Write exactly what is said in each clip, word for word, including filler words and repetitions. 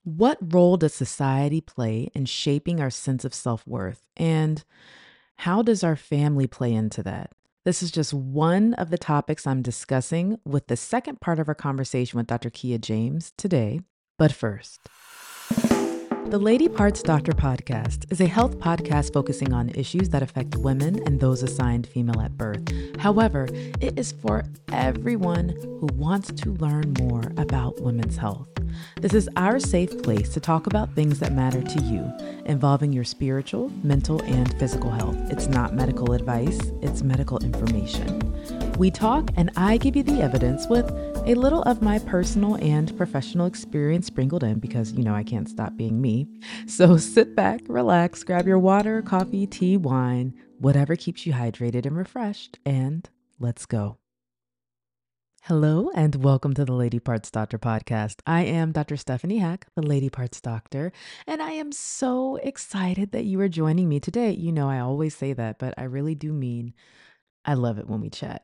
What role does society play in shaping our sense of self worth? And how does our family play into that? This is just one of the topics I'm discussing with the second part of our conversation with Doctor Kia James today. But first, the Lady Parts Doctor podcast is a health podcast focusing on issues that affect women and those assigned female at birth. However, it is for everyone who wants to learn more about women's health. This is our safe place to talk about things that matter to you, involving your spiritual, mental, and physical health. It's not medical advice, it's medical information. We talk and I give you the evidence with a little of my personal and professional experience sprinkled in because, you know, I can't stop being me. So sit back, relax, grab your water, coffee, tea, wine, whatever keeps you hydrated and refreshed, and let's go. Hello and welcome to the Lady Parts Doctor podcast. I am Doctor Stephanie Hack, the Lady Parts Doctor, and I am so excited that you are joining me today. You know, I always say that, but I really do mean I love it when we chat.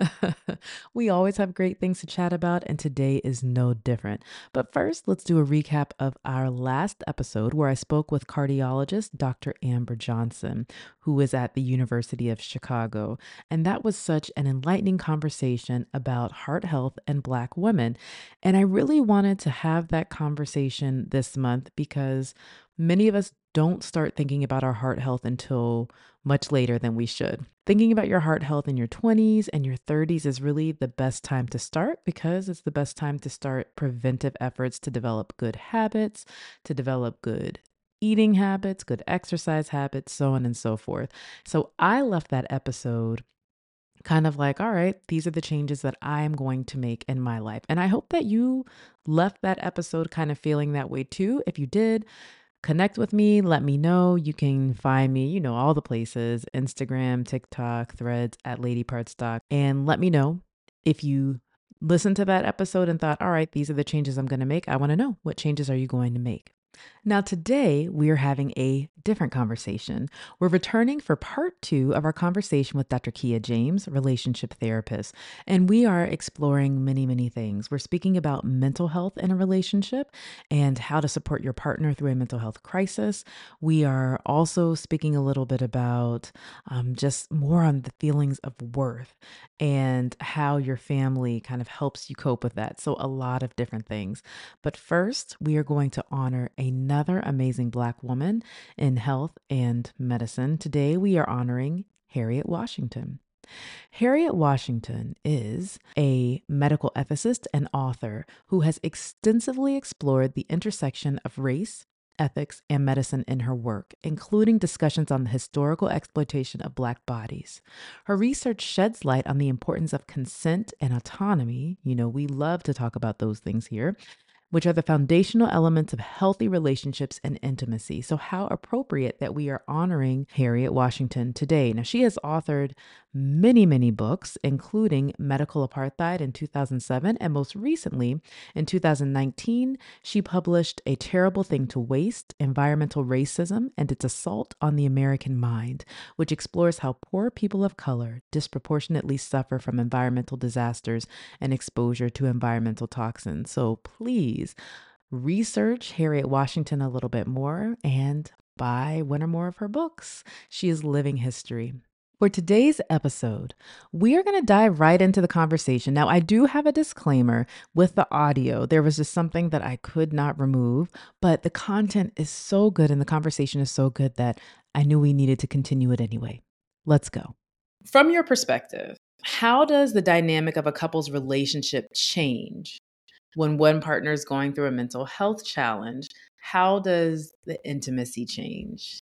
We always have great things to chat about, and today is no different. But first, let's do a recap of our last episode where I spoke with cardiologist Doctor Amber Johnson, who is at the University of Chicago. And that was such an enlightening conversation about heart health and Black women. And I really wanted to have that conversation this month because many of us don't start thinking about our heart health until much later than we should. Thinking about your heart health in your twenties and your thirties is really the best time to start because it's the best time to start preventive efforts to develop good habits, to develop good eating habits, good exercise habits, so on and so forth. So I left that episode kind of like, all right, these are the changes that I am going to make in my life. And I hope that you left that episode kind of feeling that way too. If you did, connect with me, let me know. You can find me, you know, all the places, Instagram, TikTok, Threads at Lady Parts Doc, and let me know if you listened to that episode and thought, all right, these are the changes I'm going to make. I want to know, what changes are you going to make? Now, today we are having a different conversation. We're returning for part two of our conversation with Doctor Kia James, relationship therapist, and we are exploring many, many things. We're speaking about mental health in a relationship and how to support your partner through a mental health crisis. We are also speaking a little bit about um, just more on the feelings of worth and how your family kind of helps you cope with that. So, a lot of different things. But first, we are going to honor another amazing Black woman in health and medicine. Today, we are honoring Harriet Washington. Harriet Washington is a medical ethicist and author who has extensively explored the intersection of race, ethics, and medicine in her work, including discussions on the historical exploitation of Black bodies. Her research sheds light on the importance of consent and autonomy. You know, we love to talk about those things here, which are the foundational elements of healthy relationships and intimacy. So how appropriate that we are honoring Harriet Washington today. Now, she has authored many, many books, including Medical Apartheid in two thousand seven, and most recently, in two thousand nineteen, she published A Terrible Thing to Waste, Environmental Racism and Its Assault on the American Mind, which explores how poor people of color disproportionately suffer from environmental disasters and exposure to environmental toxins. So please research Harriet Washington a little bit more and buy one or more of her books. She is living history. For today's episode, we are going to dive right into the conversation. Now, I do have a disclaimer with the audio. There was just something that I could not remove, but the content is so good and the conversation is so good that I knew we needed to continue it anyway. Let's go. From your perspective, how does the dynamic of a couple's relationship change when one partner is going through a mental health challenge? How does the intimacy change?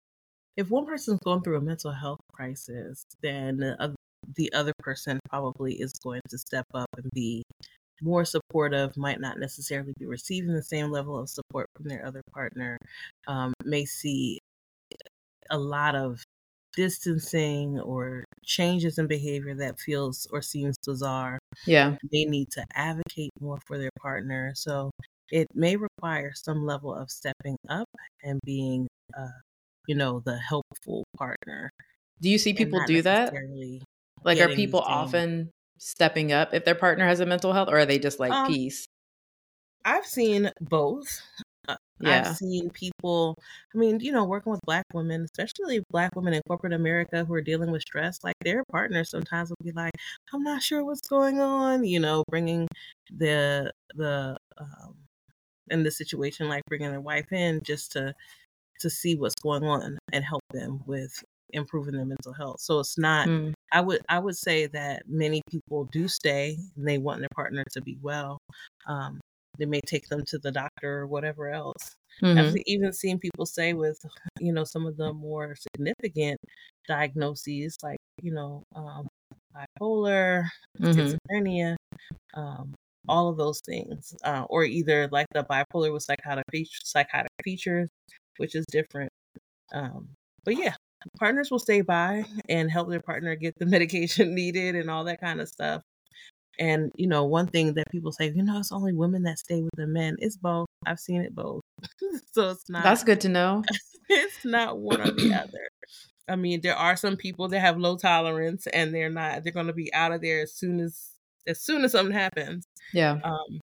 If one person's going through a mental health crisis, then uh, the other person probably is going to step up and be more supportive, might not necessarily be receiving the same level of support from their other partner, um, may see a lot of distancing or changes in behavior that feels or seems bizarre. Yeah. They need to advocate more for their partner. So it may require some level of stepping up and being uh, you know, the helpful partner. Do you see people do that? Like, are people often stepping up if their partner has a mental health, or are they just like, um, peace? I've seen both. I've Yeah. seen people, I mean, you know, working with Black women, especially Black women in corporate America who are dealing with stress, like their partners sometimes will be like, I'm not sure what's going on, you know, bringing the, the, um, in the situation, like bringing their wife in just to, to see what's going on and help them with improving their mental health. So it's not, Mm. I would, I would say that many people do stay and they want their partner to be well. Um, they may take them to the doctor or whatever else. I've Mm-hmm. even seen people say with, you know, some of the more significant diagnoses, like, you know, um, bipolar, Mm-hmm. schizophrenia, um, all of those things, uh, or either like the bipolar with psychotic features, psychotic features, which is different. Um, but yeah, partners will stay by and help their partner get the medication needed and all that kind of stuff. And, you know, one thing that people say, you know, it's only women that stay with the men. It's both. I've seen it both. So it's not, That's good to know. it's not one or the other. I mean, there are some people that have low tolerance and they're not, they're going to be out of there as soon as, as soon as something happens. Yeah. Um,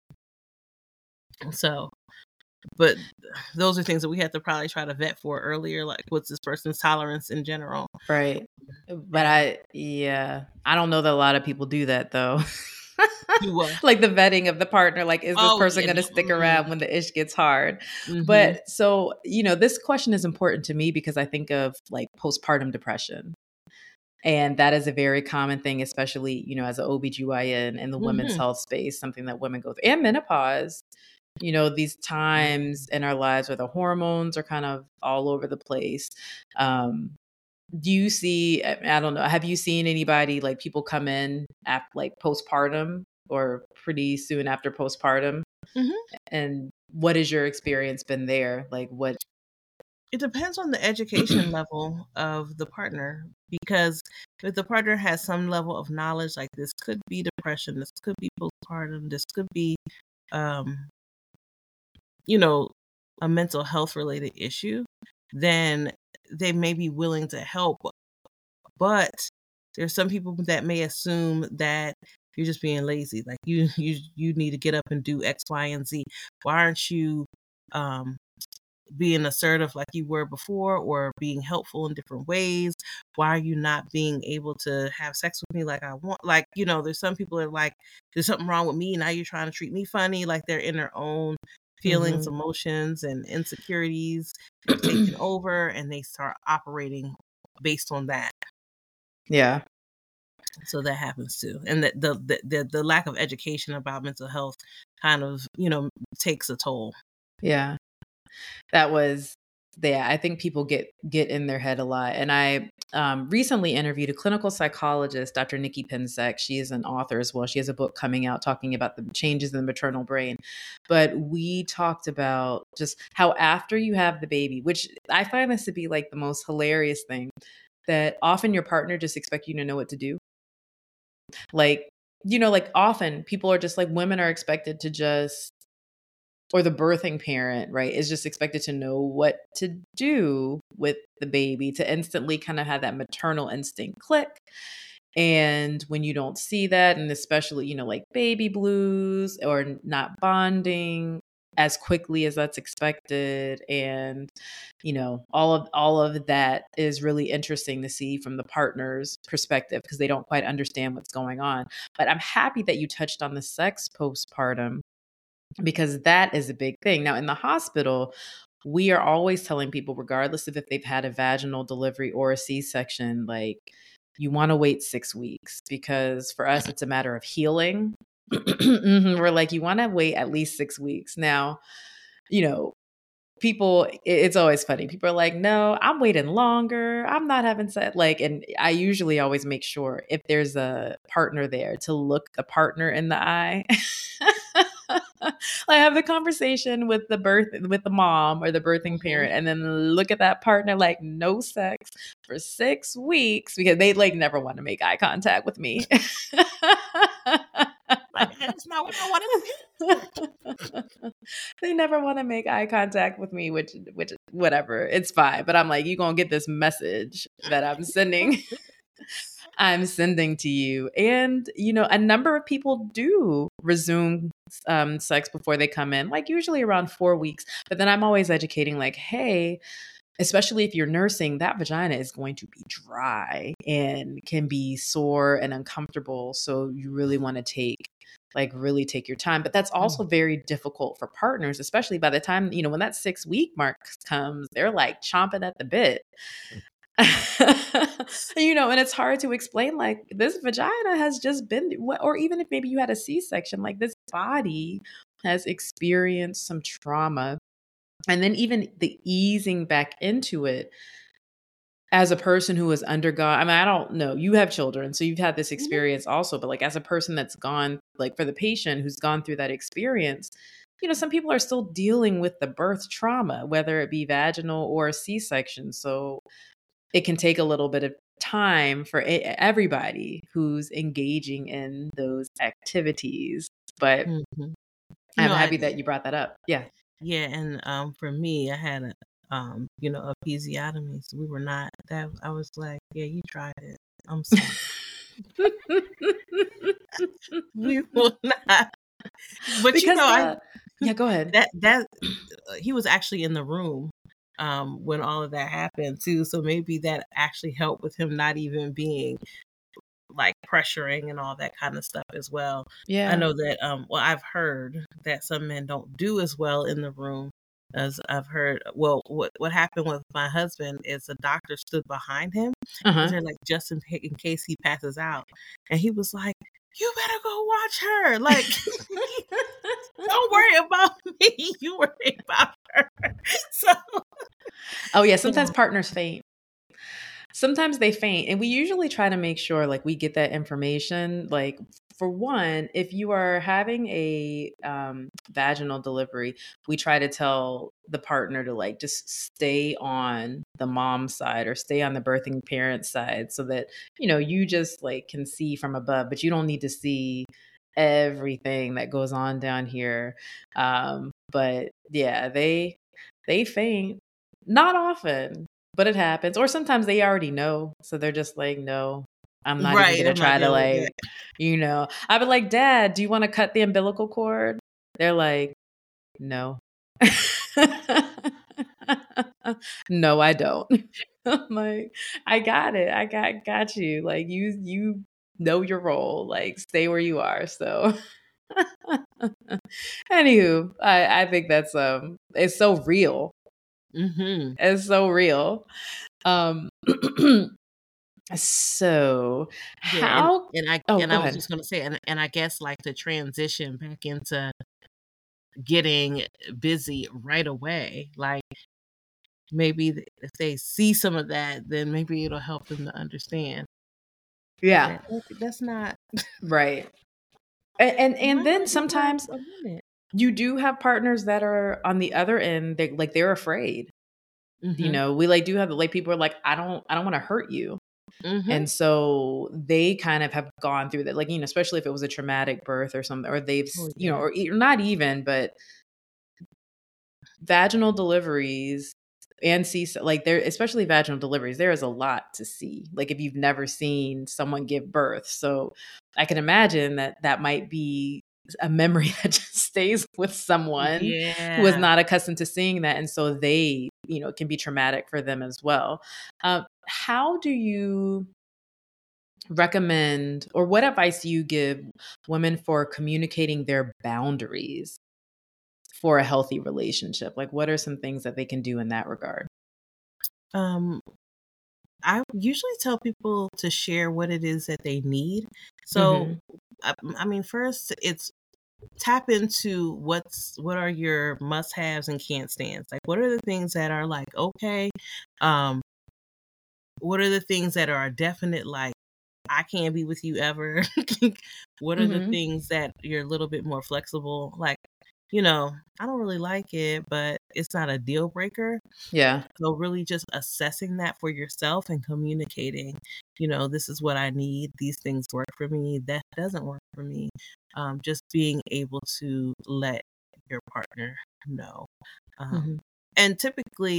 so, but those are things that we have to probably try to vet for earlier. Like, what's this person's tolerance in general? Right. But And I, yeah, I don't know that a lot of people do that though. do what? Like the vetting of the partner, like, is this Oh, person yeah. going to stick around when the ish gets hard? Mm-hmm. But so, you know, this question is important to me because I think of like postpartum depression. And that is a very common thing, especially, you know, as an O B G Y N in the women's Mm-hmm. health space, something that women go through, and menopause. You know, these times in our lives where the hormones are kind of all over the place. Um, do you see, I I don't know, have you seen anybody, like people come in at like postpartum or pretty soon after postpartum? Mm-hmm. And what has your experience been there? Like what? It depends on the education level of the partner, because if the partner has some level of knowledge, like this could be depression, this could be postpartum, this could be, um, you know, a mental health related issue, then they may be willing to help. But there's some people that may assume that you're just being lazy. Like you, you, you need to get up and do X, Y, and Z. Why aren't you, um, being assertive like you were before, or being helpful in different ways? Why are you not being able to have sex with me like I want? Like, you know, there's some people that are like, there's something wrong with me. Now you're trying to treat me funny. Like they're in their own feelings, Mhm. emotions, and insecurities. They're taking over and they start operating based on that. Yeah. So that happens too. And the, the, the, the, the lack of education about mental health kind of, you know, takes a toll. Yeah. That was, yeah, I think people get get in their head a lot. And I um, recently interviewed a clinical psychologist, Doctor Nikki Pinsek. She is an author as well. She has a book coming out talking about the changes in the maternal brain. But we talked about just how after you have the baby, which I find this to be like the most hilarious thing, that often your partner just expect you to know what to do. Like, you know, like often people are just like, women are expected to just, or the birthing parent, right, is just expected to know what to do with the baby, to instantly kind of have that maternal instinct click. And when you don't see that, and especially, you know, like baby blues or not bonding as quickly as that's expected, and you know, all of all of that is really interesting to see from the partner's perspective because they don't quite understand what's going on. But I'm happy that you touched on the sex postpartum, because that is a big thing. Now, in the hospital, we are always telling people, regardless of if they've had a vaginal delivery or a C-section, like you want to wait six weeks because for us, it's a matter of healing. Mhm, we're like, you want to wait at least six weeks. Now, you know, people, it- it's always funny. People are like, no, I'm waiting longer. I'm not having sex. Like, and I usually always make sure if there's a partner there to look the partner in the eye. I have the conversation with the birth with the mom or the birthing Mm-hmm. parent, and then look at that partner like no sex for six weeks because they like never want to make eye contact with me. Like, that's not what I want to do. They never want to make eye contact with me, which which whatever, it's fine. But I'm like, you're gonna get this message that I'm sending. I'm sending to you. And, you know, a number of people do resume um, sex before they come in, like usually around four weeks. But then I'm always educating, like, hey, especially if you're nursing, that vagina is going to be dry and can be sore and uncomfortable. So you really want to take, like, really take your time. But that's also very difficult for partners, especially by the time, you know, when that six week mark comes, they're like chomping at the bit. You know, and it's hard to explain, like, this vagina has just been, or even if maybe you had a C-section, like, this body has experienced some trauma. And then even the easing back into it as a person who has undergone, I mean, I don't know, you have children, so you've had this experience also, but like as a person that's gone, like for the patient who's gone through that experience, you know, some people are still dealing with the birth trauma, whether it be vaginal or a C-section. So it can take a little bit of time for e- everybody who's engaging in those activities. But Mhm. You I'm know, I happy that you brought that up. Yeah. yeah, and um, for me, I had a um, you know, a episiotomy. So we were not that. I was like, yeah, you tried it. I'm sorry. We will not. But you Because know, I the yeah, go ahead. that that uh, he was actually in the room um when all of that happened too. So maybe that actually helped with him not even being like pressuring and all that kind of stuff as well. I Yeah. know that um well I've heard that some men don't do as well in the room as I've heard. Well, what what happened with my husband is a doctor stood behind him because Uh-huh. they're like, just in, in case he passes out, and he was like, "You better go watch her. Like, don't worry about me. You worry about her." So, Oh yeah, sometimes so partners faint. Sometimes they faint, and we usually try to make sure like we get that information. Like, for one, if you are having a um, vaginal delivery, we try to tell the partner to like just stay on the mom side or stay on the birthing parent side, so that you know you just like can see from above, but you don't need to see everything that goes on down here. Um, but yeah, they they faint. Not often, but it happens. Or sometimes they already know. So they're just like, no, I'm not even right, gonna I'm not try to dealing with that. like, you know. I'd be like, Dad, do you want to cut the umbilical cord? They're like, no. No, I don't. I'm like, I got it. I got got you. Like you you know your role. Like stay where you are. So anywho, I, I think that's um it's so real. Hmm. It's so real. Um, so Yeah, and how and I oh, and go I was ahead. just gonna say, and and I guess like to transition back into getting busy right away, like maybe th- if they see some of that, then maybe it'll help them to understand Yeah, that that- that's not right. And and, and why then not give her sometimes a minute. you do have partners that are on the other end, they like they're afraid. You Mhm. know, we like do have like people are like, I don't I don't want to hurt you. Mhm. And so they kind of have gone through that, like, you know, especially if it was a traumatic birth or something, or they've, s- Oh you know, yeah. or e- not even, but vaginal deliveries and see like there, especially vaginal deliveries, there is a lot to see, like if you've never seen someone give birth. So I can imagine that that might be a memory that just stays with someone who is Yeah. not accustomed to seeing that, and so they, you know, it can be traumatic for them as well. Uh, how do you recommend, or what advice do you give women for communicating their boundaries for a healthy relationship? Like, what are some things that they can do in that regard? Um, I usually tell people to share what it is that they need. So, Mhm. I, I mean, first it's tap into what's what are your must-haves and can't stands. Like, what are the things that are like okay? Um, what are the things that are a definite like I can't be with you ever? What are the Mhm. things that you're a little bit more flexible? Like, you know, I don't really like it, but it's not a deal breaker. Yeah. So really just assessing that for yourself and communicating, you know, this is what I need. These things work for me. That doesn't work for me. Um, just being able to let your partner know. Um, Mhm. and typically,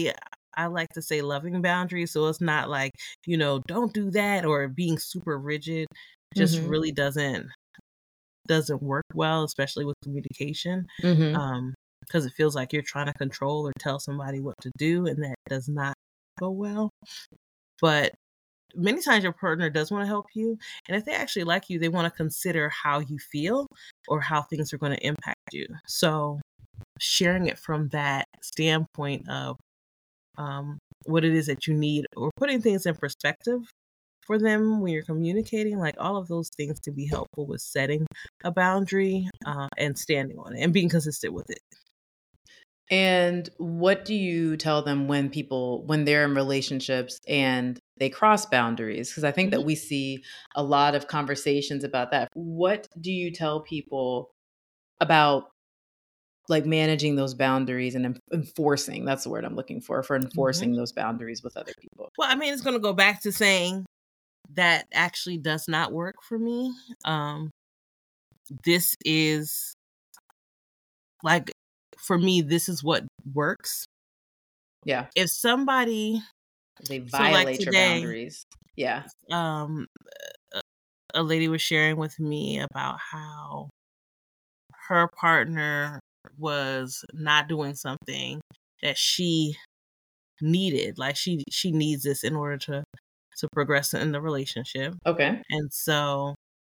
I like to say loving boundaries. So it's not like, you know, don't do that, or being super rigid just Mm-hmm. really doesn't doesn't work well, especially with communication. Mm-hmm. Um, because it feels like you're trying to control or tell somebody what to do, and that does not go well. But many times your partner does want to help you, and if they actually like you, they want to consider how you feel or how things are going to impact you. So sharing it from that standpoint of um, what it is that you need, or putting things in perspective for them when you're communicating, like all of those things can be helpful with setting a boundary uh, and standing on it and being consistent with it. And what do you tell them when people, when they're in relationships and they cross boundaries? Because I think that Mhm. we see a lot of conversations about that. What do you tell people about like managing those boundaries and en- enforcing? That's the word I'm looking for, for Mhm. enforcing those boundaries with other people. Well, I mean, it's going to go back to saying that actually does not work for me. Um, this is like, for me, this is what works. Yeah. If somebody, They so like violate your today, boundaries. Yeah. um, a, a lady was sharing with me about how her partner was not doing something that she needed. Like she she needs this in order to to progress in the relationship. Okay. And so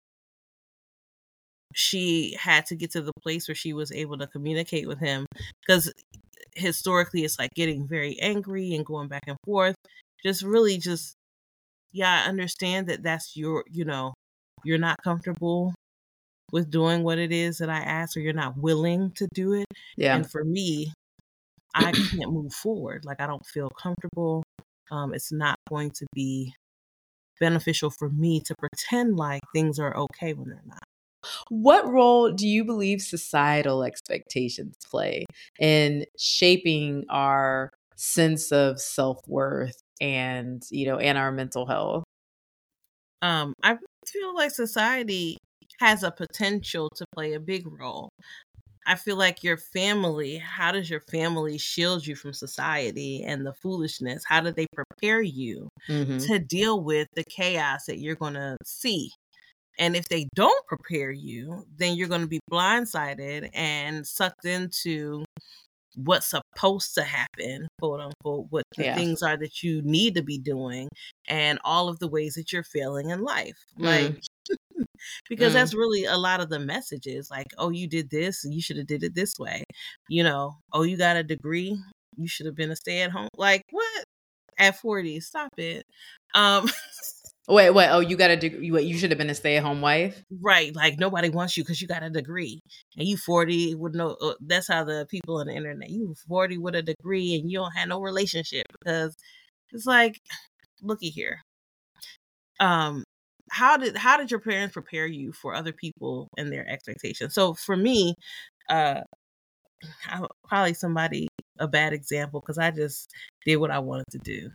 she had to get to the place where she was able to communicate with him, because historically it's like getting very angry and going back and forth. Just really just, yeah, I understand that that's your, you know, you're not comfortable with doing what it is that I ask, or you're not willing to do it. Yeah. And for me, I can't move forward. Like I don't feel comfortable. Um, it's not going to be beneficial for me to pretend like things are okay when they're not. What role do you believe societal expectations play in shaping our sense of self-worth and, you know, and our mental health? Um, I feel like society has a potential to play a big role. I feel like your family, how does your family shield you from society and the foolishness? How do they prepare you Mhm. to deal with the chaos that you're going to see? And if they don't prepare you, then you're going to be blindsided and sucked into what's supposed to happen, quote unquote, what the Yeah. things are that you need to be doing, and all of the ways that you're failing in life. Like, Mm. because Mm. that's really a lot of the messages, like, oh, you did this, you should have did it this way. You know, oh, you got a degree, you should have been a stay at home. Like, what? At forty, stop it. Um, Wait, wait. Oh, you got a degree. What, you should have been a stay-at-home wife? right. Like, nobody wants you because you got a degree. And you forty with no, uh, that's how the people on the internet, you forty with a degree and you don't have no relationship, because it's like, looky here. Um, how did how did your parents prepare you for other people and their expectations? So for me, uh, I'm probably somebody a bad example, because I just did what I wanted to do.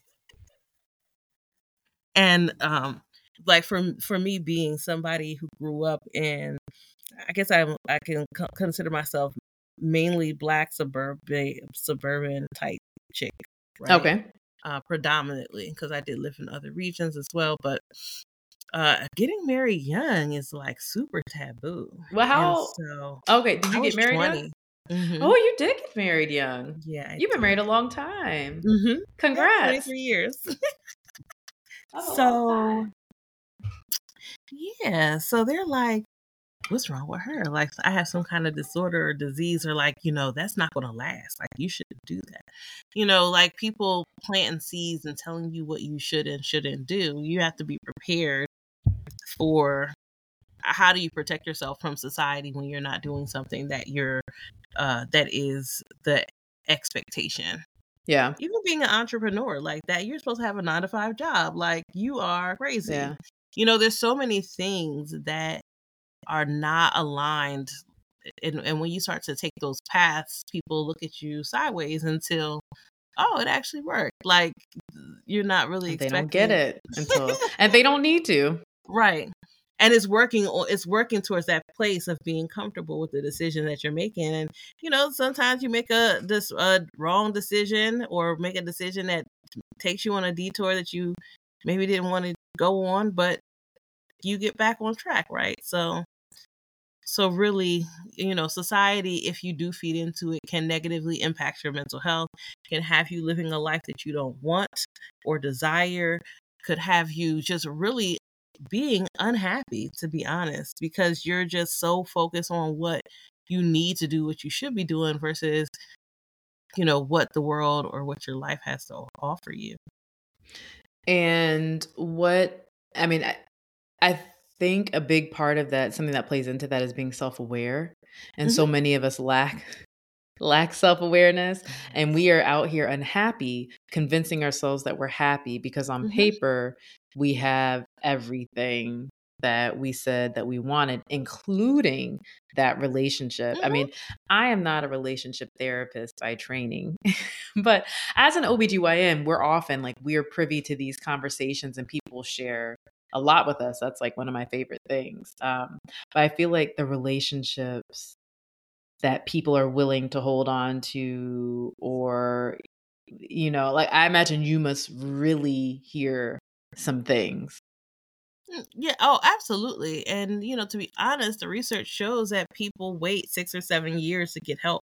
And um, like for for me, being somebody who grew up in, I guess I I can co- consider myself mainly Black suburban suburban type chick, right? Okay. Uh, predominantly, because I did live in other regions as well, but uh, getting married young is like super taboo. Well, And how so okay, did I you get was married young? twenty. Mm-hmm. Oh, you did get married young. Yeah, I You've been married did. a long time. Mm-hmm. Yeah, Congrats. twenty-three years. That's a long So time. yeah, so they're like, what's wrong with her? Like, I have some kind of disorder or disease, or like, you know, that's not going to last. Like, you shouldn't do that. You know, like people planting seeds and telling you what you should and shouldn't do. You have to be prepared for, how do you protect yourself from society when you're not doing something that you're, uh, that is the expectation. Yeah. Even being an entrepreneur like that, you're supposed to have a nine to five job. Like, you are crazy. Yeah. You know, there's so many things that are not aligned. And, and when you start to take those paths, people look at you sideways until, oh, it actually worked. Like, you're not really And they don't get expecting. it until and they don't need to. Right. And it's working, o- it's working towards that place of being comfortable with the decision that you're making. And, you know, sometimes you make a this a wrong decision or make a decision that takes you on a detour that you maybe didn't want to go on, but you get back on track, right? So so really, you know, society, if you do feed into it, can negatively impact your mental health, can have you living a life that you don't want or desire, could have you just really being unhappy, to be honest, because you're just so focused on what you need to do, what you should be doing versus, you know, what the world or what your life has to offer you. And what, I mean, I, I think a big part of that, something that plays into that is being self-aware. And so Mhm. many of us lack lack self-awareness, and we are out here unhappy, convincing ourselves that we're happy because on Mhm. paper we have everything that we said that we wanted, including that relationship. I Mhm. mean, I am not a relationship therapist by training, but as an O B G Y N, we're often like, we're privy to these conversations and people share a lot with us. That's like one of my favorite things. Um, but I feel like the relationships that people are willing to hold on to, or, you know, like I imagine you must really hear some things. Mm, Yeah, oh, absolutely. And, you know, to be honest, the research shows that people wait six or seven years to get help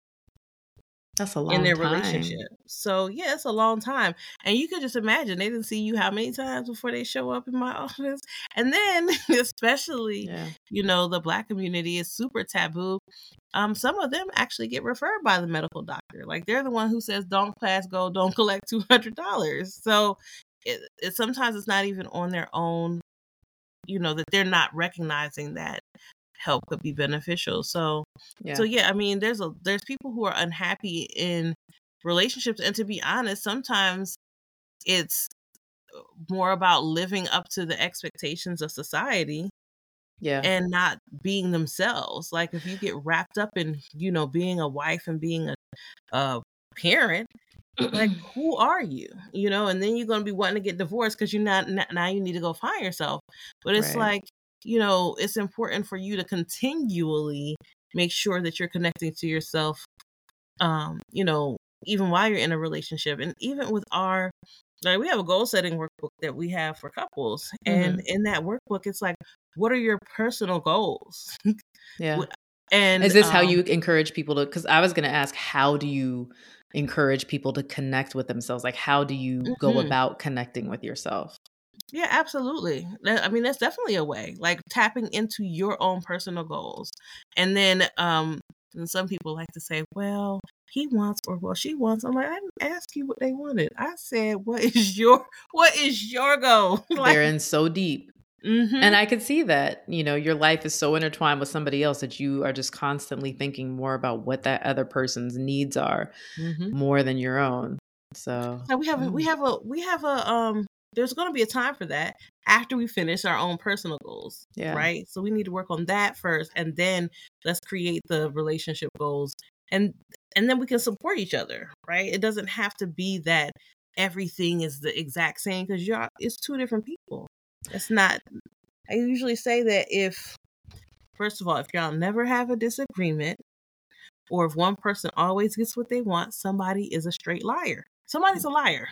That's a in long their time. relationship. So, yeah, it's a long time. And you can just imagine they didn't see you how many times before they show up in my office. And then, especially, Yeah. you know, the Black community is super taboo. Um, some of them actually get referred by the medical doctor. Like they're the one who says, "Don't pass go, don't collect two hundred dollars." So, it, it sometimes it's not even on their own, you know, that they're not recognizing that help could be beneficial. So so Yeah. yeah, I mean, there's a there's people who are unhappy in relationships, and to be honest, sometimes it's more about living up to the expectations of society Yeah. and not being themselves. Like if you get wrapped up in, you know, being a wife and being a, a parent, like who are you? You know, and then you're going to be wanting to get divorced because you're not n- now you need to go find yourself. But it's Right. like, you know, it's important for you to continually make sure that you're connecting to yourself, um, you know, even while you're in a relationship. And even with our, like, we have a goal setting workbook that we have for couples. And Hmm. in that workbook, it's like, what are your personal goals? Yeah. Wh- and Is this how um, you encourage people to? Because I was going to ask, how do you encourage people to connect with themselves? Like, how do you go mhm. about connecting with yourself? Yeah, absolutely. That- I mean, that's definitely a way, like tapping into your own personal goals. And then um and some people like to say, well, he wants or well, she wants. I'm like, I didn't ask you what they wanted. I said, what is your what is your goal? Like, They're in so deep. And mm-hmm. I could see that, you know, your life is so intertwined with somebody else that you are just constantly thinking more about what that other person's needs are Mm-hmm. more than your own. So, So we have a, we mm, have a we have a um there's going to be a time for that after we finish our own personal goals, yeah. right? So we need to work on that first, and then let's create the relationship goals, and and then we can support each other, right? It doesn't have to be that everything is the exact same because you're it's two different people. It's not. I usually say that if first of all, if y'all never have a disagreement, or if one person always gets what they want, somebody is a straight liar. Somebody's a liar.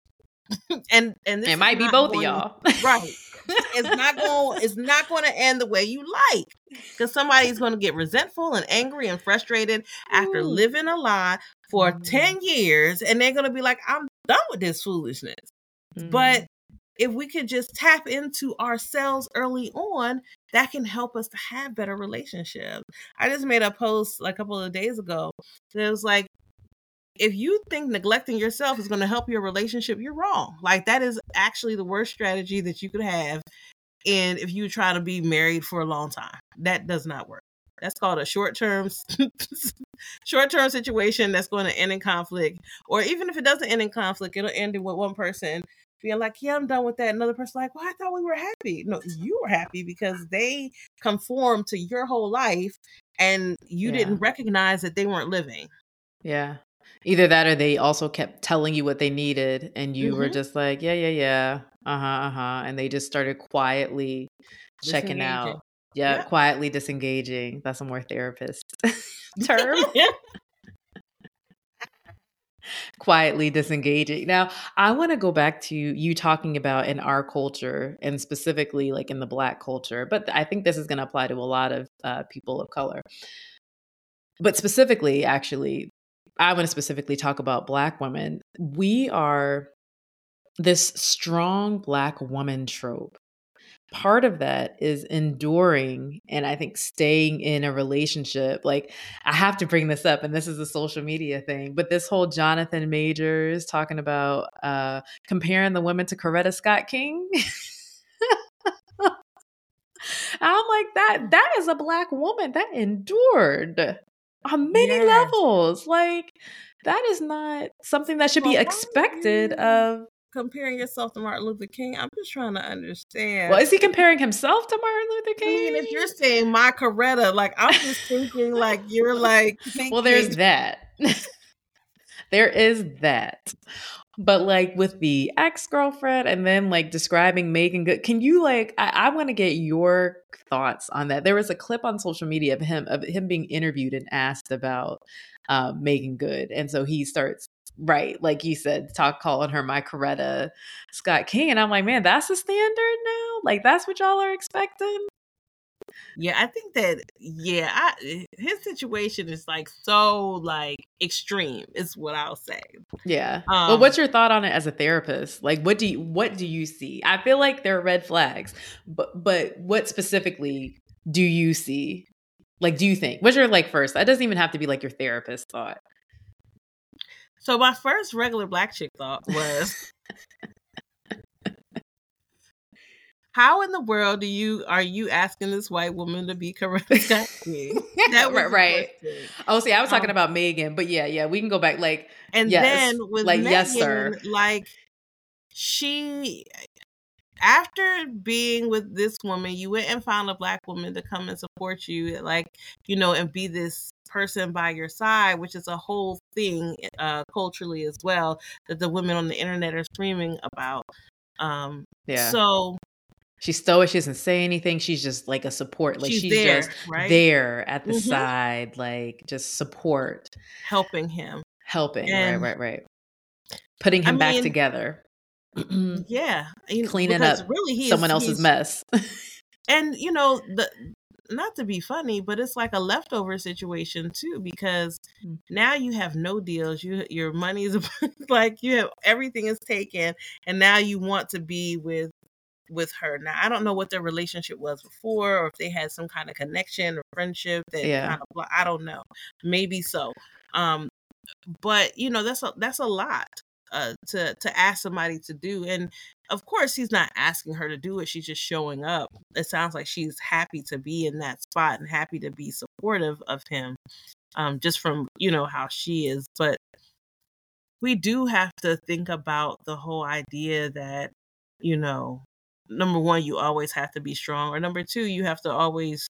and and It this is might be not both of going y'all. right. It's not going. It's not going to end the way you like, because somebody's going to get resentful and angry and frustrated after Ooh. living a lie for Mhm. ten years, and they're going to be like, "I'm done with this foolishness." But Mhm. if we could just tap into ourselves early on, that can help us to have better relationships. I just made a post like a couple of days ago that was like, if you think neglecting yourself is going to help your relationship, you're wrong. Like that is actually the worst strategy that you could have. And if you try to be married for a long time, that does not work. That's called a short term short term situation that's going to end in conflict. Or even if it doesn't end in conflict, it'll end with one person being like, "Yeah, I'm done with that." Another person like, "Well, I thought we were happy." No, you were happy because they conformed to your whole life, and you Yeah. didn't recognize that they weren't living. Yeah. Either that or they also kept telling you what they needed and you were Mm-hmm. just like, yeah, yeah, yeah. Uh-huh, uh-huh. And they just started quietly checking Disengaging. out. Yeah, Yep. quietly disengaging. That's a more therapist term. Quietly disengaging. Now, I want to go back to you talking about in our culture and specifically like in the Black culture, but I think this is going to apply to a lot of uh, people of color. But specifically, actually, I want to specifically talk about Black women. We are this strong Black woman trope. Part of that is enduring and I think staying in a relationship. Like, I have to bring this up, and this is a social media thing, but this whole Jonathan Majors talking about uh, comparing the women to Coretta Scott King. I'm like, that that is a Black woman that endured on many Yes. levels. Like, that is not something that should be Well, why are expected you of. comparing yourself to Martin Luther King? I'm just trying to Well, understand. is he comparing himself to Martin Luther I mean, if King? you're saying my Coretta, like I'm just thinking like you're like Well, there's thinking. that. There is that. But like with the ex-girlfriend and then like describing Megan Good, can you like I, I want to get your thoughts on that. There was a clip on social media of him of him being interviewed and asked about uh, Megan Good. And so he starts right, like you said, talk calling her my Coretta Scott King. And I'm like, man, that's the standard now? Like that's what y'all are expecting? Yeah, I think that yeah, I, his situation is like so like extreme is what I'll say. Yeah. But Um what's your thought on it as a therapist? Like what do you what do you see? I feel like there are red flags, but but what specifically do you see? Like do you think? What's your like first? That doesn't even have to be like your therapist thought. so my first regular Black chick thought was how in the world do you are you asking this white woman to be Coretta Scott King? That was right, the right. first thing. Oh, see, I was talking Um, about Megan, but yeah, yeah, we can go back. Like, and then yes, with like yes, Megan, sir. like she after being with this woman, you went and found a Black woman to come and support you, like, you know, and be this person by your side, which is a whole thing uh, culturally as well that the women on the internet are screaming about. Um, Yeah. so She's stoic. She doesn't say anything. She's just like a support. Like she's she's just there, right? there at the hmm side, like just support, Helping him. helping. Right, And right, right. Putting I him back mean, together. yeah, you know, Cleaning because up really he's someone else's he's mess. and you know the not to be funny, but it's like a leftover situation too because Mm. now you have no deals. You your money is like you have everything is taken, and now you want to be with with her. Now I don't know what their relationship was before, or if they had some kind of connection or friendship that Yeah. kind of I don't know, maybe so. Um, but you know that's a that's a lot uh to to ask somebody to do, and of course he's not asking her to do it, she's just showing up. It sounds like she's happy to be in that spot and happy to be supportive of him, um just from you know how she is. But we do have to think about the whole idea that you know number one, you always have to be strong, or number two, you have to always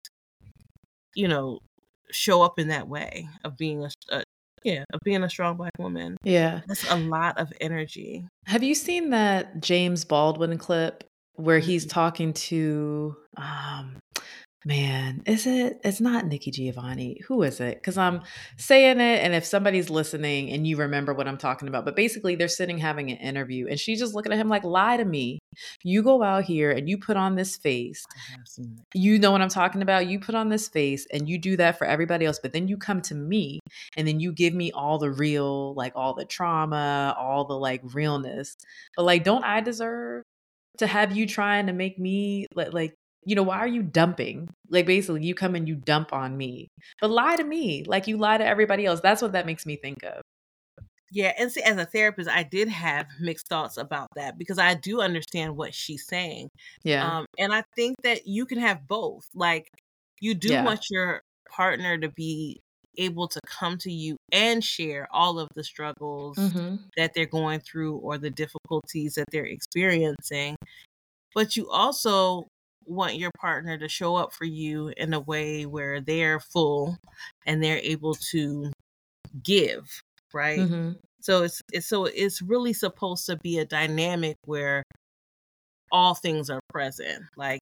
you know show up in that way of being a, a yeah, of being a strong Black woman. Yeah. That's a lot of energy. Have you seen that James Baldwin clip where he's Mm-mm. talking to um man, is it? It's not Nikki Giovanni. Who is it? Because I'm saying it, and if somebody's listening and you remember what I'm talking about, but basically they're sitting having an interview, and she's just looking at him like, "Lie to me. You go out here and you put on this face. I have seen that. You know what I'm talking about. You put on this face, and you do that for everybody else, but then you come to me, and then you give me all the real, like all the trauma, all the like realness. But like, don't I deserve to have you trying to make me like like?" You know, why are you dumping? Like basically you come and you dump on me. But lie to me like you lie to everybody else. That's what that makes me think of. Yeah, and see, as a therapist, I did have mixed thoughts about that because I do understand what she's saying. Yeah. Um, and I think that you can have both. Like, you do Yeah. want your partner to be able to come to you and share all of the struggles Mhm. that they're going through or the difficulties that they're experiencing. But you also want your partner to show up for you in a way where they're full and they're able to give, right? Mhm. So it's it's so it's really supposed to be a dynamic where all things are present. Like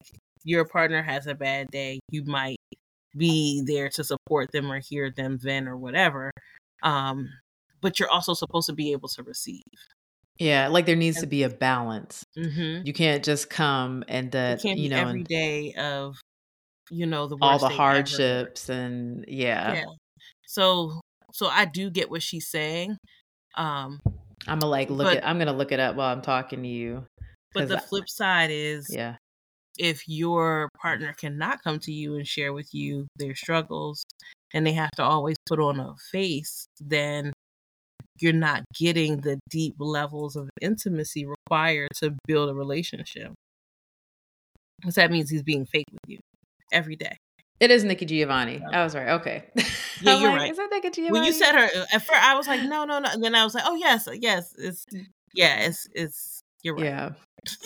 your partner has a bad day, you might be there to support them or hear them vent or whatever. Um, but you're also supposed to be able to receive. Yeah, like there needs to be a balance. Mm-hmm. You can't just come and It that, can't you be know, every and day of, you know, the all worst the day ever. hardships and yeah. Yeah. So so I do get what she's saying. Um, I'm gonna like look but at I'm gonna look it up while I'm talking to you but cuz the flip side is, yeah. if your partner cannot come to you and share with you their struggles and they have to always put on a face, then you're not getting the deep levels of intimacy required to build a relationship. Because that means he's being fake with you every day. It is Nikki Giovanni. So, I was right. Okay. yeah, I'm you're like, right. is that Nikki Giovanni? When you said her, at first I was like, no, no, no. And then I was like, oh yes, yes, it's yeah, it's it's you're right. Yeah.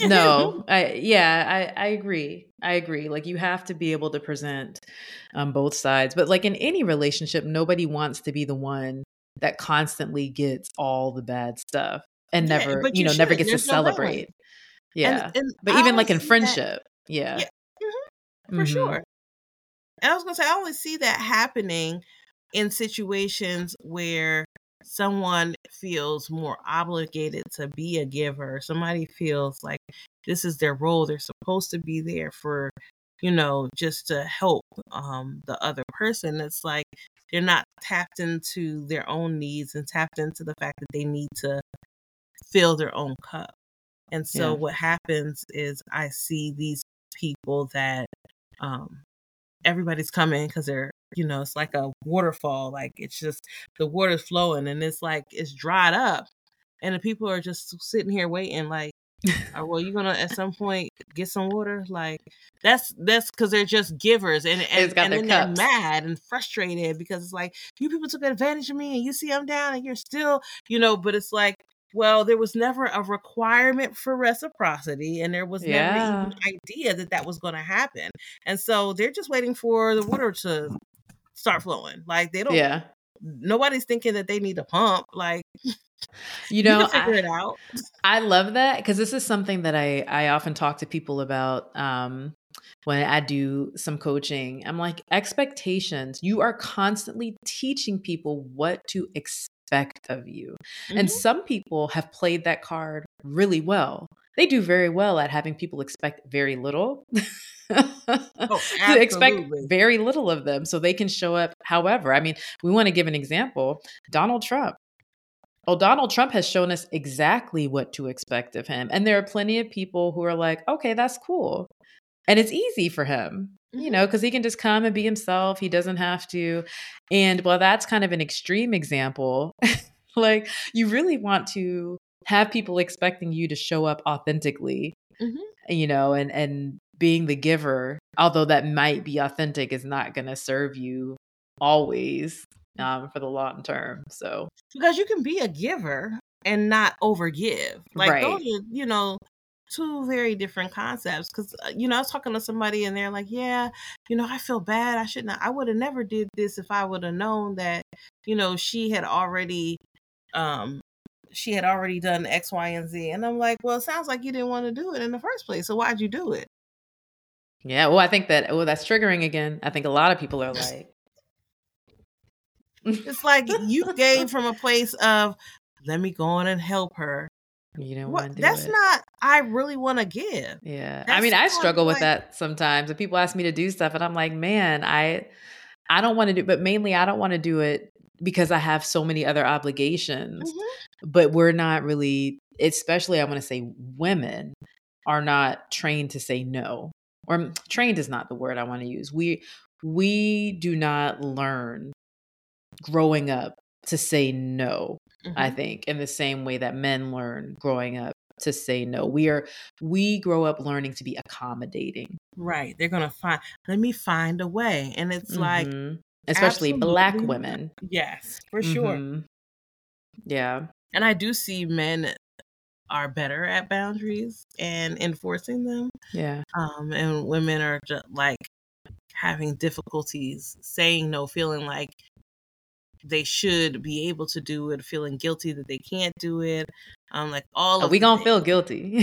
No, I yeah, I I agree. I agree. Like you have to be able to present um both sides. But like in any relationship, nobody wants to be the one that constantly gets all the bad stuff and Yeah, never, but you you know, never shouldn't. gets to There's no balance. celebrate. And Yeah. and But I even only like in see that. friendship. Yeah. Yeah, mhm, for Mhm. sure. And I was gonna say I only see that happening in situations where someone feels more obligated to be a giver. Somebody feels like this is their role. They're supposed to be there for, you know, just to help um, the other person. It's like they're not tapped into their own needs and tapped into the fact that they need to fill their own cup. And so Yeah. what happens is I see these people that um, everybody's coming because they're, you know, it's like a waterfall. Like it's just the water's flowing and it's like it's dried up. And the people are just sitting here waiting, like, oh, well, you gonna at some point get some water? Like that's that's because they're just givers, and They and just got and their then they're cups. mad and frustrated because it's like you people took advantage of me, and you see I'm down, and you're still, you know. But it's like, well, there was never a requirement for reciprocity, and there was never even Yeah. an idea that that was going to happen, and so they're just waiting for the water to start flowing. Like they don't. Yeah. Nobody's thinking that they need a pump. Like You you know, can figure I it out. I love that because this is something that I I often talk to people about um, when I do some coaching. I'm like, expectations. You are constantly teaching people what to expect of you, and Hmm. some people have played that card really well. They do very well at having people expect very little. Oh, To expect absolutely. very little of them so they can show up however. I mean, we want to give an example. Donald Trump. Oh, Donald Trump has shown us exactly what to expect of him. And there are plenty of people who are like, okay, that's cool. And it's easy for him, you Hmm. know, because he can just come and be himself. He doesn't have to. And well, that's kind of an extreme example. Like, you really want to have people expecting you to show up authentically, Hmm. you know, and, and being the giver, although that might be authentic, is not going to serve you always um, for the long term. So, Because you can be a giver and not overgive. Like those right. are, you know, two very different concepts. Because uh, you know, I was talking to somebody and they're like, "Yeah, you know, I feel bad. I shouldn't. I would have never did this if I would have known that, you know, she had already, um, she had already done X, Y, and Z." And I'm like, "Well, it sounds like you didn't want to do it in the first place. So why'd you do it?" Yeah, well, I think that oh, that's triggering again. I think a lot of people are like, It's like you gave from a place of, "Let me go on and help her." you don't What? want to do That's it. not. I really want to give. Yeah. I That's mean, I kind of struggle with like. that sometimes. When people ask me to do stuff and I'm like, man, I I don't want to do, but mainly I don't want to do it because I have so many other obligations. Mhm. But we're not really, especially I want to say women are not trained to say no. Or mm, trained is not the word I want to use. We we do not learn growing up to say no, I Mhm. think, in the same way that men learn growing up to say no. We are we grow up learning to be accommodating. Right. They're gonna find. Let me find a way, and it's like Mhm. Especially black absolutely not. women. Yes, for sure. Mhm. Yeah. And I do see men are better at boundaries and enforcing them, Yeah. um, and women are just like having difficulties saying no, feeling like they should be able to do it, feeling guilty that they can't do it. Um, like all Oh, of we the gonna things. feel guilty.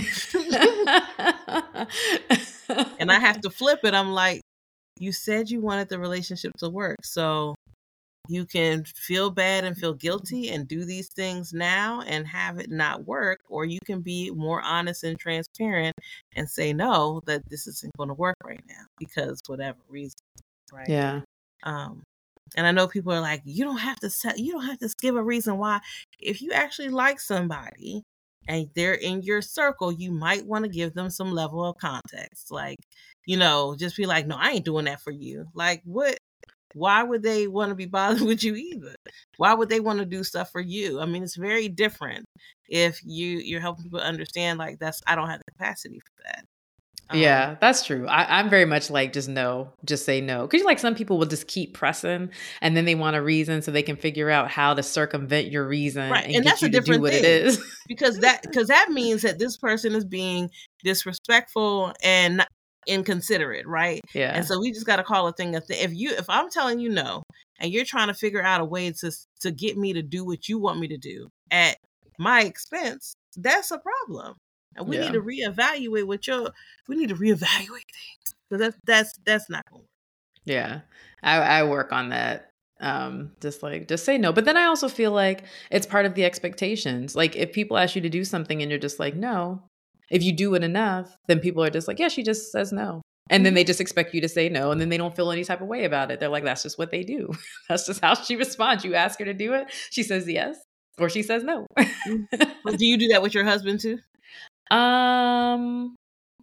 And I have to flip it. I'm like, you said you wanted the relationship to work. So you can feel bad and feel guilty and do these things now and have it not work, or you can be more honest and transparent and say no, that this isn't going to work right now because whatever reason, right? Yeah. Um, and I know people are like, you don't have to set, you don't have to give a reason why. If you actually like somebody and they're in your circle, you might want to give them some level of context. Like, you know, just be like, no, I ain't doing that for you. Like, what? Why would they want to be bothered with you either? Why would they want to do stuff for you? I mean, it's very different if you you're helping people understand like that's I don't have the capacity for that. Um, Yeah, that's true. I, I'm very much like just no, just say no. Because like some people will just keep pressing and then they want a reason so they can figure out how to circumvent your reason right, and and get that's a you to do different what it thing is. because that because that means that this person is being disrespectful and not inconsiderate, right? Yeah. And so we just got to call a thing a thing. If you if I'm telling you no, and you're trying to figure out a way to to get me to do what you want me to do at my expense, that's a problem. And we Yeah. need to reevaluate what your we need to reevaluate things because that's that's that's not going to work. Yeah. I, I work on that. Um, just like, just say no. But then I also feel like it's part of the expectations. Like if people ask you to do something and you're just like, no, if you do it enough, then people are just like, yeah, she just says no. And then they just expect you to say no. And then they don't feel any type of way about it. They're like, that's just what they do. That's just how she responds. You ask her to do it. She says yes, or she says no. Well, do you do that with your husband too? Um,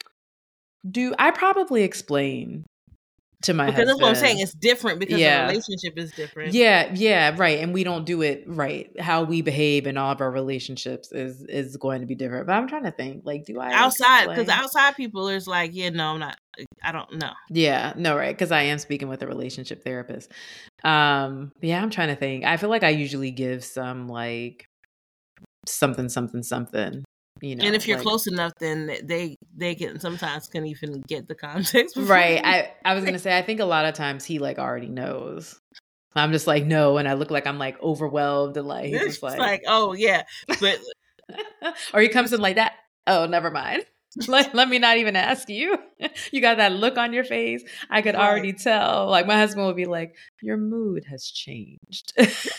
do I probably explain to my Because husband? that's what I'm saying. It's different because Yeah. the relationship is different. Yeah, yeah, right. And we don't do it right. How we behave in all of our relationships is is going to be different. But I'm trying to think, like, do I Outside, because explain? outside people is like, yeah, no, I'm not. I don't know. Yeah, no, right. Because I am speaking with a relationship therapist. Um, yeah, I'm trying to think. I feel like I usually give some like something, something, something. You know, And if you're like, close enough, then they they can sometimes can even get the context. before right. you- I I was gonna say I think a lot of times he like already knows. I'm just like no, and I look like I'm like overwhelmed and like he's It's just like, like, oh yeah, but or he comes in like that. Oh, never mind. Let, let me not even ask you. You got that look on your face. I could Right. already tell. Like my husband would be like, your mood has changed.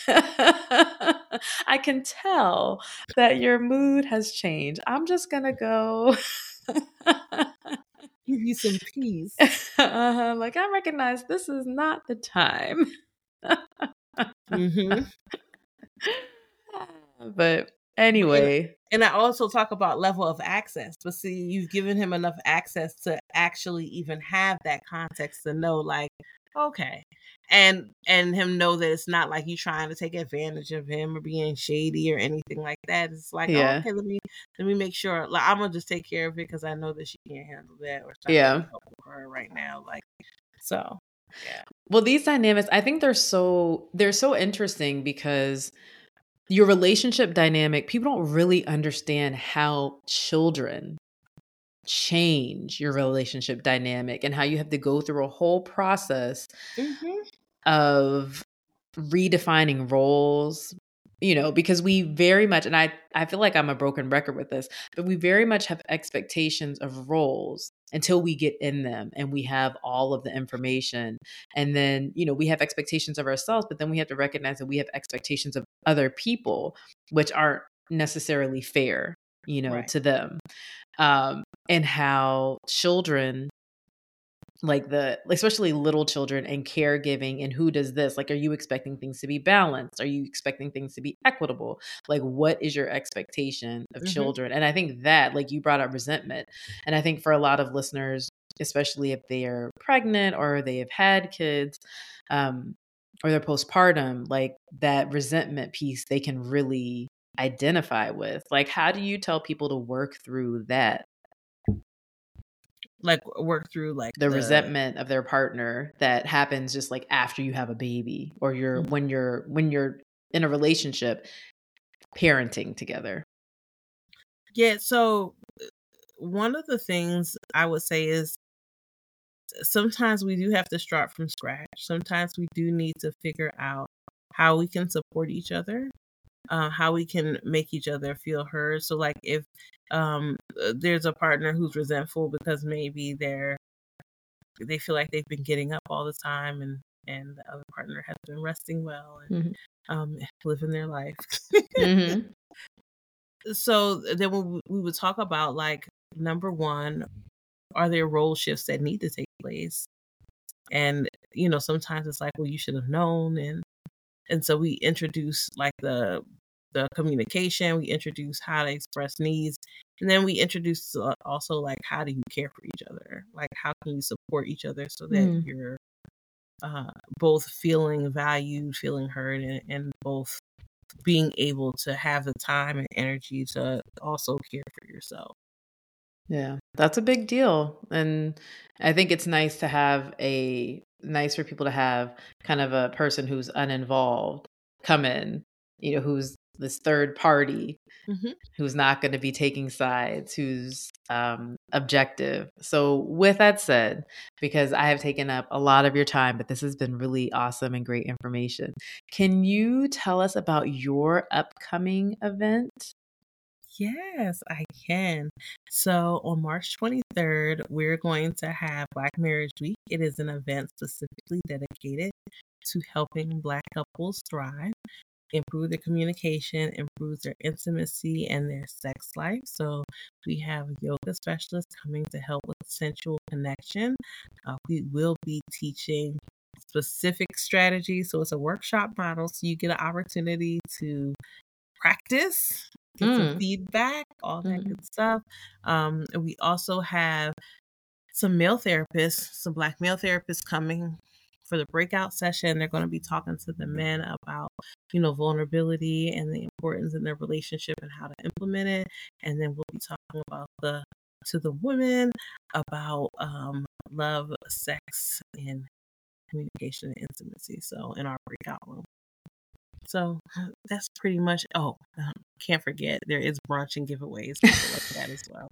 I can tell that your mood has changed. I'm just going to go. give you some peace. uh-huh. Like I recognize this is not the time. hmm But anyway. And I also talk about level of access. But see, you've given him enough access to actually even have that context to know, like, okay. And and him know that it's not like you trying to take advantage of him or being shady or anything like that. It's like, oh, Yeah. okay, let me let me make sure. Like, I'm gonna just take care of it because I know that she can't handle that or it's not Yeah. gonna be helpful for her right now. Like, so yeah. Well, these dynamics, I think they're so they're so interesting because your relationship dynamic, people don't really understand how children change your relationship dynamic and how you have to go through a whole process Mm-hmm. of redefining roles, you know, because we very much, and I, I feel like I'm a broken record with this, but we very much have expectations of roles until we get in them and we have all of the information. And then, you know, we have expectations of ourselves, but then we have to recognize that we have expectations of other people, which aren't necessarily fair, you know, Right. to them. Um, and how children, like the especially little children and caregiving and who does this, like are you expecting things to be balanced, are you expecting things to be equitable, like what is your expectation of Mhm. children? And I think that, like you brought up resentment, and I think for a lot of listeners, especially if they are pregnant or they have had kids, um or they're postpartum, like that resentment piece they can really identify with. Like how do you tell people to work through that, Like work through like the resentment of their partner that happens just like after you have a baby, or you're Mhm. when you're when you're in a relationship parenting together? Yeah, so uh, one of the things I would say is sometimes we do have to start from scratch. Sometimes we do need to figure out how we can support each other, uh, how we can make each other feel heard. So, like, if um, uh, there's a partner who's resentful because maybe they're they feel like they've been getting up all the time, and and the other partner has been resting well and Mm-hmm. um, living their life. Mm-hmm. So then we, we would talk about, like, number one, are there role shifts that need to take place? And you know, sometimes it's like, well, you should have known, and and so we introduce, like, the the communication, we introduce how to express needs, and then we introduce uh, also, like, how do you care for each other? Like, how can you support each other so that Mm. you're uh, both feeling valued, feeling heard, and, and both being able to have the time and energy to also care for yourself. Yeah, that's a big deal. And I think it's nice to have a nice for people to have kind of a person who's uninvolved come in, you know, who's this third party, Hmm. who's not going to be taking sides, who's um, objective. So, with that said, because I have taken up a lot of your time, but this has been really awesome and great information, can you tell us about your upcoming event? Yes, I can. So on March twenty-third, we're going to have Black Marriage Week. It is an event specifically dedicated to helping Black couples thrive, improve their communication, improve their intimacy and their sex life. So we have yoga specialists coming to help with sensual connection. Uh, we will be teaching specific strategies. So it's a workshop model. So you get an opportunity to practice, get some Mm. feedback, all that Mhm. good stuff. Um, and we also have some male therapists, some Black male therapists coming for the breakout session. They're going to be talking to the men about, you know, vulnerability and the importance in their relationship and how to implement it. And then we'll be talking about the to the women about um, love, sex, and communication and intimacy. So in our breakout room. So that's pretty much. Oh, uh, can't forget there is brunch and giveaways, people like that as well.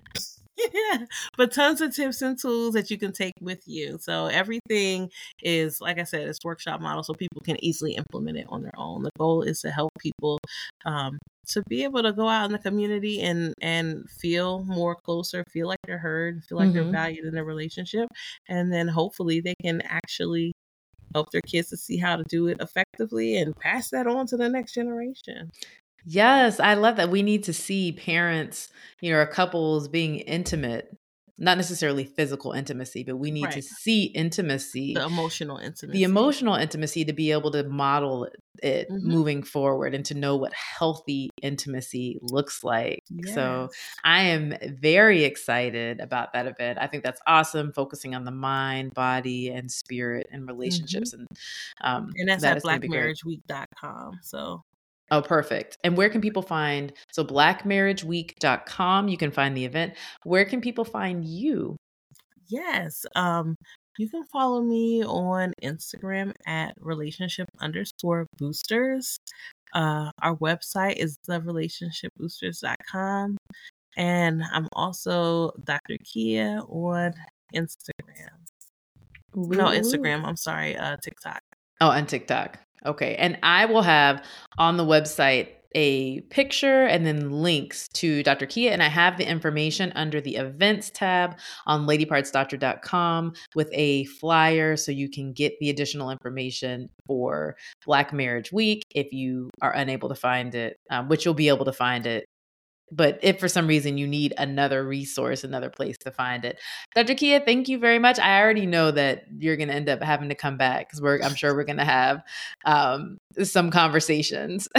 Yeah, but tons of tips and tools that you can take with you. So everything is, like I said, it's workshop model, so people can easily implement it on their own. The goal is to help people um, to be able to go out in the community and and feel more closer, feel like they're heard, feel like they're Mhm. valued in their relationship, and then hopefully they can actually help their kids to see how to do it effectively and pass that on to the next generation. Yes, I love that. We need to see parents, you know, or couples being intimate, not necessarily physical intimacy, but we need to Right. see The intimacy, emotional the intimacy. emotional intimacy to be able to model it Mhm. moving forward and to know what healthy intimacy looks like. So Yes. I am very excited about that event. I think that's awesome, focusing on the mind, body, and spirit and Mhm. relationships. And um, And that's that at is going to black be great. marriage week dot com. So, Oh, perfect. And where can people find, so black marriage week dot com, you can find the event. Where can people find you? yes, um, you can follow me on Instagram at relationship underscore boosters. Uh, our website is the relationship boosters dot com. And I'm also doctor Kia on Instagram. No, Woo woo. Instagram. I'm sorry, uh, TikTok. Oh, and TikTok. Okay. And I will have on the website a picture and then links to Doctor Kia. And I have the information under the events tab on lady parts doctor dot com with a flyer so you can get the additional information for Black Marriage Week if you are unable to find it, um, which you'll be able to find it. But if for some reason you need another resource, another place to find it, Doctor Kia, thank you very much. I already know that you're going to end up having to come back because we're, I'm sure we're going to have um, some conversations.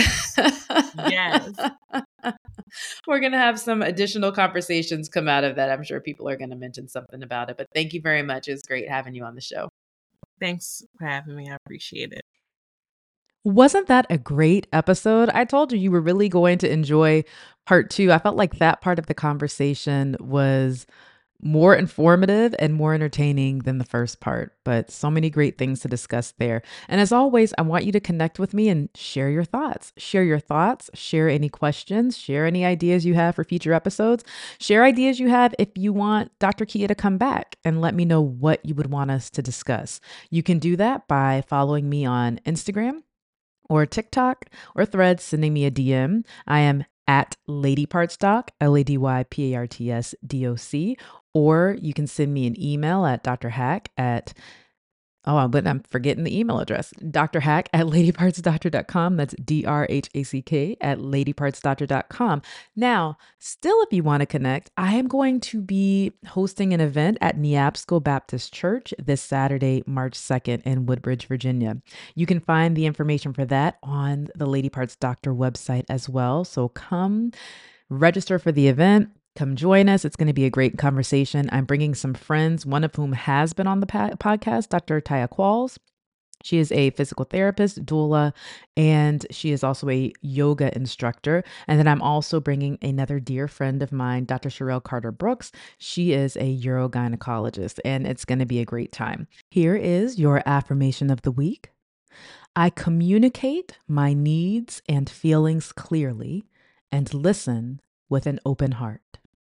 Yes. We're going to have some additional conversations come out of that. I'm sure people are going to mention something about it. But thank you very much. It was great having you on the show. Thanks for having me. I appreciate it. Wasn't that a great episode? I told you you were really going to enjoy part two. I felt like that part of the conversation was more informative and more entertaining than the first part, but so many great things to discuss there. And as always, I want you to connect with me and share your thoughts. Share your thoughts, share any questions, share any ideas you have for future episodes, share ideas you have if you want Doctor Kia to come back, and let me know what you would want us to discuss. You can do that by following me on Instagram or TikTok or Threads, sending me a D M. I am at LadyPartsDoc, L A D Y P A R T S D O C, or you can send me an email at drhack at Oh, but I'm forgetting the email address. Dr Hack at lady parts doctor dot com. That's D R H A C K at lady parts doctor dot com. Now, still, if you want to connect, I am going to be hosting an event at Neabsco Baptist Church this Saturday, March second in Woodbridge, Virginia. You can find the information for that on the Lady Parts Doctor website as well. So come register for the event. Come join us. It's going to be a great conversation. I'm bringing some friends, one of whom has been on the pa- podcast, Doctor Taya Qualls. She is a physical therapist, doula, and she is also a yoga instructor. And then I'm also bringing another dear friend of mine, Doctor Sherelle Carter Brooks. She is a urogynecologist, and it's going to be a great time. Here is your affirmation of the week. I communicate my needs and feelings clearly and listen with an open heart.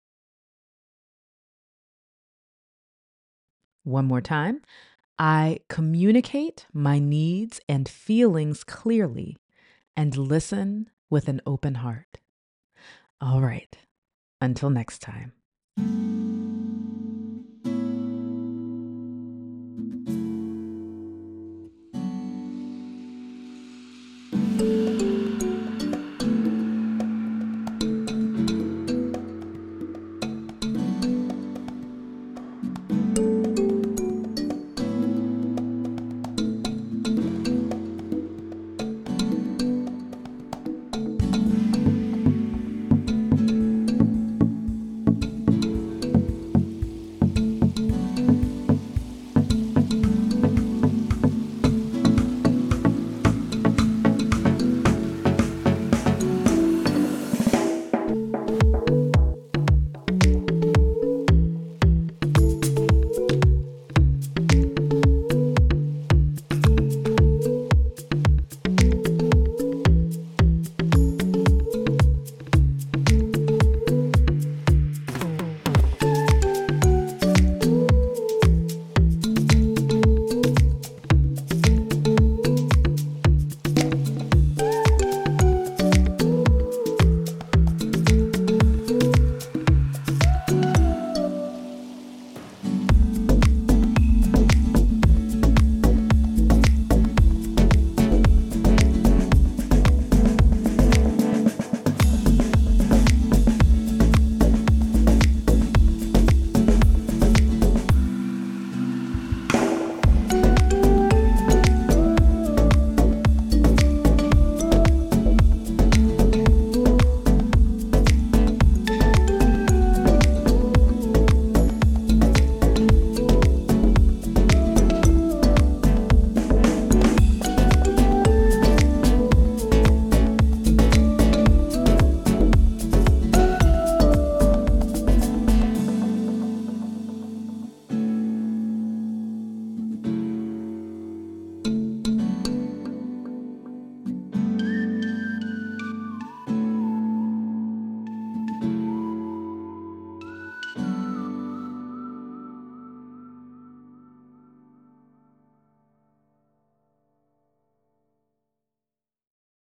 One more time. I communicate my needs and feelings clearly and listen with an open heart. All right. Until next time.